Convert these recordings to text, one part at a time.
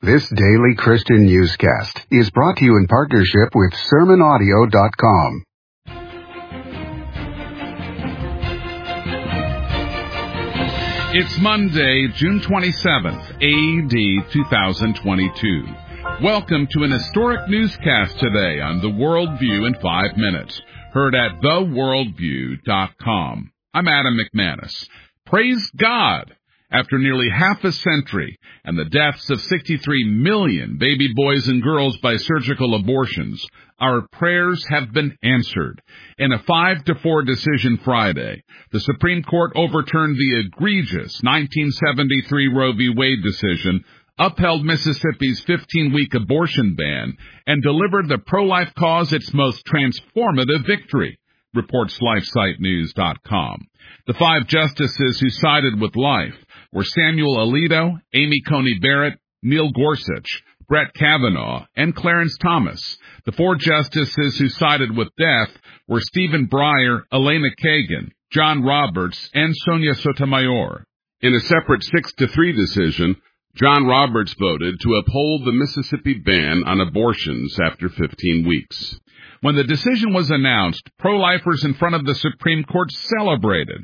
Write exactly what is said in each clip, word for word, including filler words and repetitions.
This daily Christian newscast is brought to you in partnership with sermon audio dot com. It's Monday, June twenty-seventh, A D two thousand twenty-two. Welcome to an historic newscast today on The Worldview in five minutes, heard at the worldview dot com. I'm Adam McManus. Praise God! After nearly half a century and the deaths of sixty-three million baby boys and girls by surgical abortions, our prayers have been answered. In a five to four decision Friday, the Supreme Court overturned the egregious nineteen seventy-three Roe v. Wade decision, upheld Mississippi's fifteen-week abortion ban, and delivered the pro-life cause its most transformative victory, reports life site news dot com. The five justices who sided with life were Samuel Alito, Amy Coney Barrett, Neil Gorsuch, Brett Kavanaugh, and Clarence Thomas. The four justices who sided with death were Stephen Breyer, Elena Kagan, John Roberts, and Sonia Sotomayor. In a separate six to three decision, John Roberts voted to uphold the Mississippi ban on abortions after fifteen weeks. When the decision was announced, pro-lifers in front of the Supreme Court celebrated.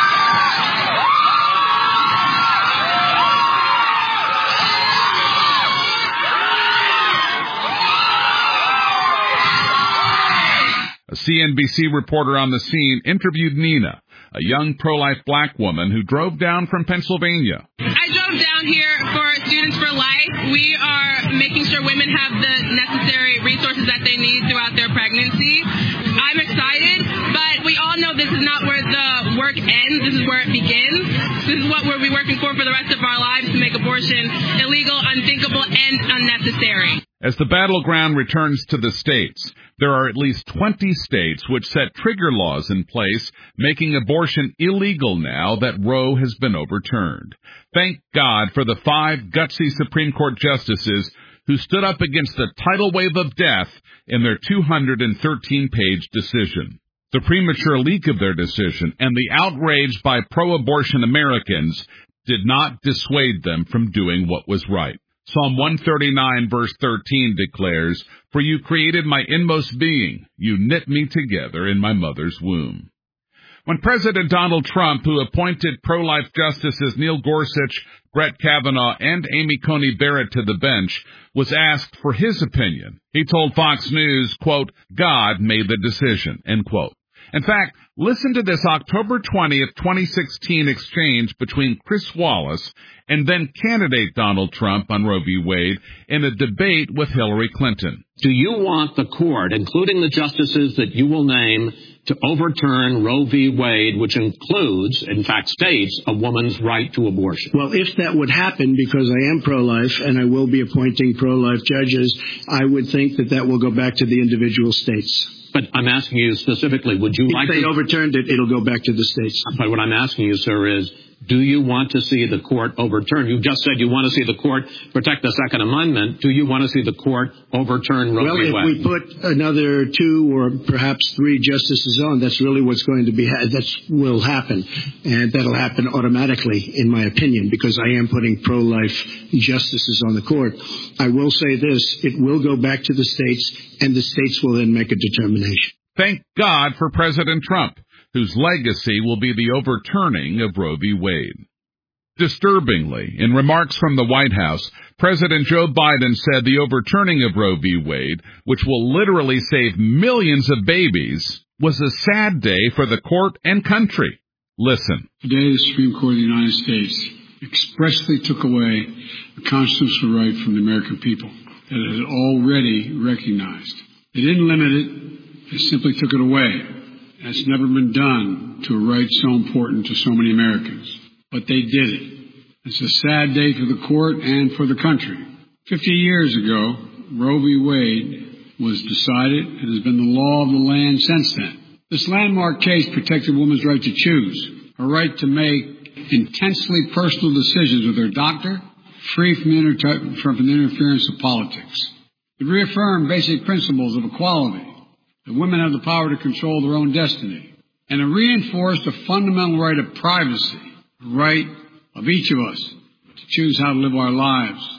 A C N B C reporter on the scene interviewed Nina, a young pro-life black woman who drove down from Pennsylvania. I drove down here for Students for Life. We are making sure women have the necessary resources that they need throughout their pregnancy. I'm excited, but we all know this is not where the work ends. This is where it begins. This is what we'll be working for for the rest of our lives, to make abortion illegal, unthinkable, and unnecessary. As the battleground returns to the states, there are at least twenty states which set trigger laws in place, making abortion illegal now that Roe has been overturned. Thank God for the five gutsy Supreme Court justices who stood up against the tidal wave of death in their two hundred thirteen page decision. The premature leak of their decision and the outrage by pro-abortion Americans did not dissuade them from doing what was right. Psalm one thirty-nine verse thirteen declares, "For you created my inmost being. You knit me together in my mother's womb." When President Donald Trump, who appointed pro-life justices Neil Gorsuch, Brett Kavanaugh, and Amy Coney Barrett to the bench, was asked for his opinion, he told Fox News, quote, "God made the decision," end quote. In fact, listen to this October twentieth, twenty sixteen exchange between Chris Wallace and then candidate Donald Trump on Roe v. Wade in a debate with Hillary Clinton. Do you want the court, including the justices that you will name, to overturn Roe v. Wade, which includes, in fact, states a woman's right to abortion? Well, if that would happen, because I am pro-life and I will be appointing pro-life judges, I would think that that will go back to the individual states. But I'm asking you specifically, would you if like to... If they to... overturned it, it'll go back to the states. But what I'm asking you, sir, is, do you want to see the court overturn? You just said you want to see the court protect the Second Amendment. Do you want to see the court overturn Roe well, v. Wade? Well, if we put another two or perhaps three justices on, that's really what's going to be, ha- that will happen. And that'll happen automatically, in my opinion, because I am putting pro-life justices on the court. I will say this, it will go back to the states, and the states will then make a determination. Thank God for President Trump, whose legacy will be the overturning of Roe v. Wade. Disturbingly, in remarks from the White House, President Joe Biden said the overturning of Roe v. Wade, which will literally save millions of babies, was a sad day for the court and country. Listen. Today, the Supreme Court of the United States expressly took away a constitutional right from the American people that it had already recognized. They didn't limit it, they simply took it away. That's never been done to a right so important to so many Americans. But they did it. It's a sad day for the court and for the country. Fifty years ago, Roe v. Wade was decided and has been the law of the land since then. This landmark case protected women's right to choose, a right to make intensely personal decisions with their doctor, free from, inter- from the interference of politics. It reaffirmed basic principles of equality, that women have the power to control their own destiny, and it reinforced a fundamental right of privacy, the right of each of us to choose how to live our lives.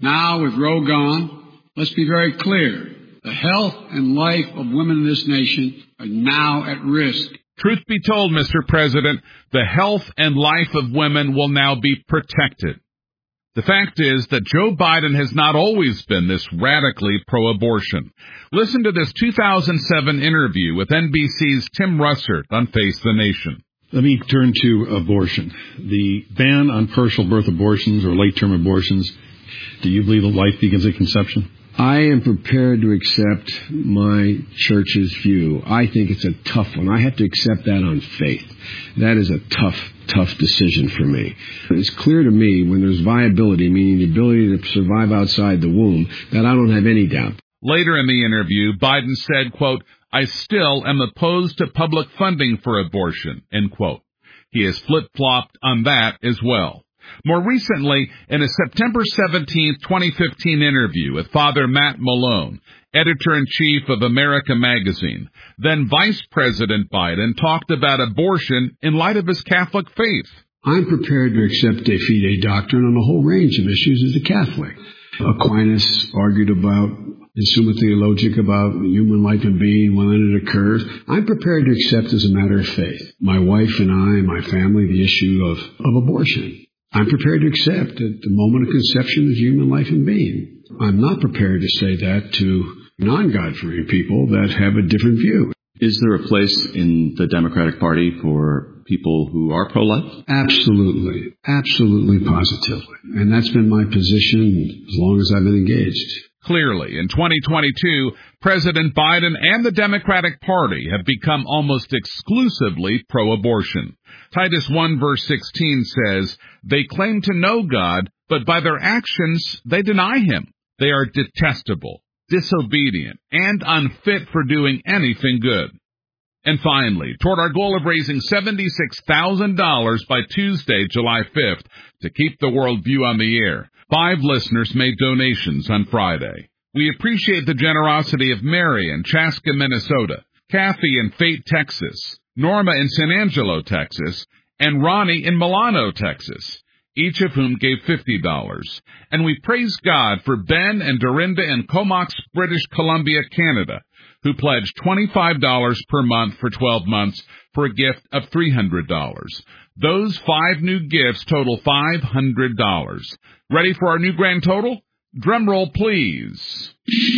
Now, with Roe gone, let's be very clear. The health and life of women in this nation are now at risk. Truth be told, Mister President, the health and life of women will now be protected. The fact is that Joe Biden has not always been this radically pro-abortion. Listen to this two thousand seven interview with N B C's Tim Russert on Face the Nation. Let me turn to abortion. The ban on partial birth abortions or late-term abortions, do you believe that life begins at conception? I am prepared to accept my church's view. I think it's a tough one. I have to accept that on faith. That is a tough, tough decision for me. It's clear to me when there's viability, meaning the ability to survive outside the womb, that I don't have any doubt. Later in the interview, Biden said, quote, I still am opposed to public funding for abortion, end quote. He has flip-flopped on that as well. More recently, in a September seventeenth, twenty fifteen interview with Father Matt Malone, editor-in-chief of America Magazine, then Vice President Biden talked about abortion in light of his Catholic faith. I'm prepared to accept de fide doctrine on a whole range of issues as a Catholic. Aquinas argued about, in Summa Theologica, about human life and being when it occurs. I'm prepared to accept as a matter of faith, my wife and I and my family, the issue of, of abortion. I'm prepared to accept that the moment of conception is human life and being. I'm not prepared to say that to non-God-fearing people that have a different view. Is there a place in the Democratic Party for people who are pro-life? Absolutely. Absolutely, positively. And that's been my position as long as I've been engaged. Clearly, in twenty twenty-two, President Biden and the Democratic Party have become almost exclusively pro-abortion. Titus one verse sixteen says, they claim to know God, but by their actions they deny him. They are detestable, disobedient, and unfit for doing anything good. And finally, toward our goal of raising seventy-six thousand dollars by Tuesday, July fifth, to keep the worldview on the air, five listeners made donations on Friday. We appreciate the generosity of Mary in Chaska, Minnesota, Kathy in Fate, Texas, Norma in San Angelo, Texas, and Ronnie in Milano, Texas, each of whom gave fifty dollars. And we praise God for Ben and Dorinda in Comox, British Columbia, Canada, who pledged twenty-five dollars per month for twelve months for a gift of three hundred dollars. Those five new gifts total five hundred dollars. Ready for our new grand total? Drum roll, please.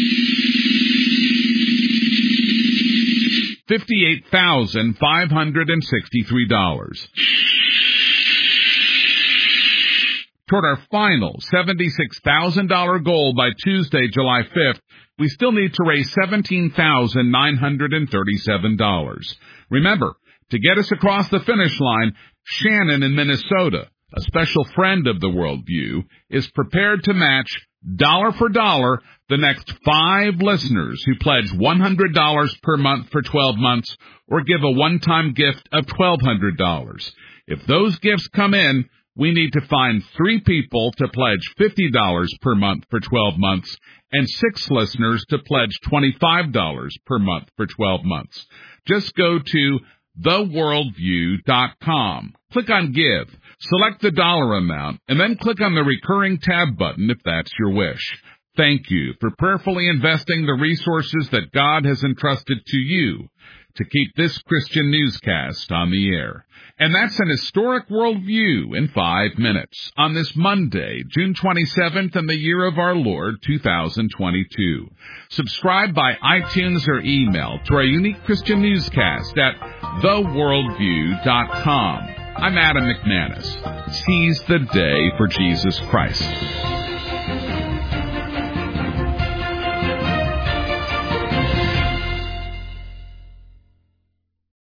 fifty-eight thousand five hundred sixty-three dollars. Toward our final seventy-six thousand dollars goal by Tuesday, July fifth, we still need to raise seventeen thousand nine hundred thirty-seven dollars. Remember, to get us across the finish line, Shannon in Minnesota, a special friend of the Worldview, is prepared to match dollar for dollar the next five listeners who pledge one hundred dollars per month for twelve months or give a one-time gift of twelve hundred dollars. If those gifts come in, we need to find three people to pledge fifty dollars per month for twelve months and six listeners to pledge twenty-five dollars per month for twelve months. Just go to the worldview dot com. Click on Give, select the dollar amount, and then click on the Recurring tab button if that's your wish. Thank you for prayerfully investing the resources that God has entrusted to you to keep this Christian newscast on the air. And that's an historic worldview in five minutes on this Monday, June twenty-seventh, in the year of our Lord, two thousand twenty-two. Subscribe by iTunes or email to our unique Christian newscast at the worldview dot com. I'm Adam McManus. Seize the day for Jesus Christ.